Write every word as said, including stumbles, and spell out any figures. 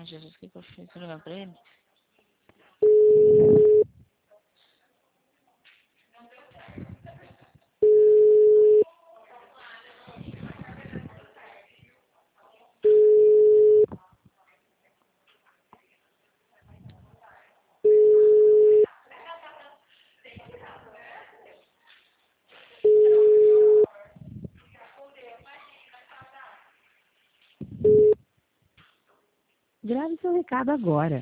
Ai, Jesus, o que que eu fiz? Tô ligando pra ele? Grave seu recado agora.